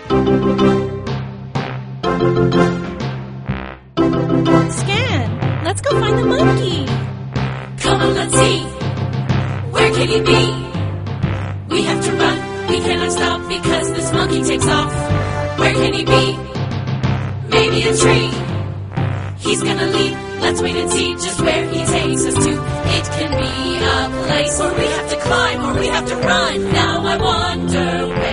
Scan, let's go find the monkey. Come on, let's see. Where can he be? We have to run, we cannot stop because this monkey takes off. Where can he be? Maybe a tree. He's gonna leap, let's wait and see just where he takes us to. It can be a place where we have to climb or we have to run. Now I wonder where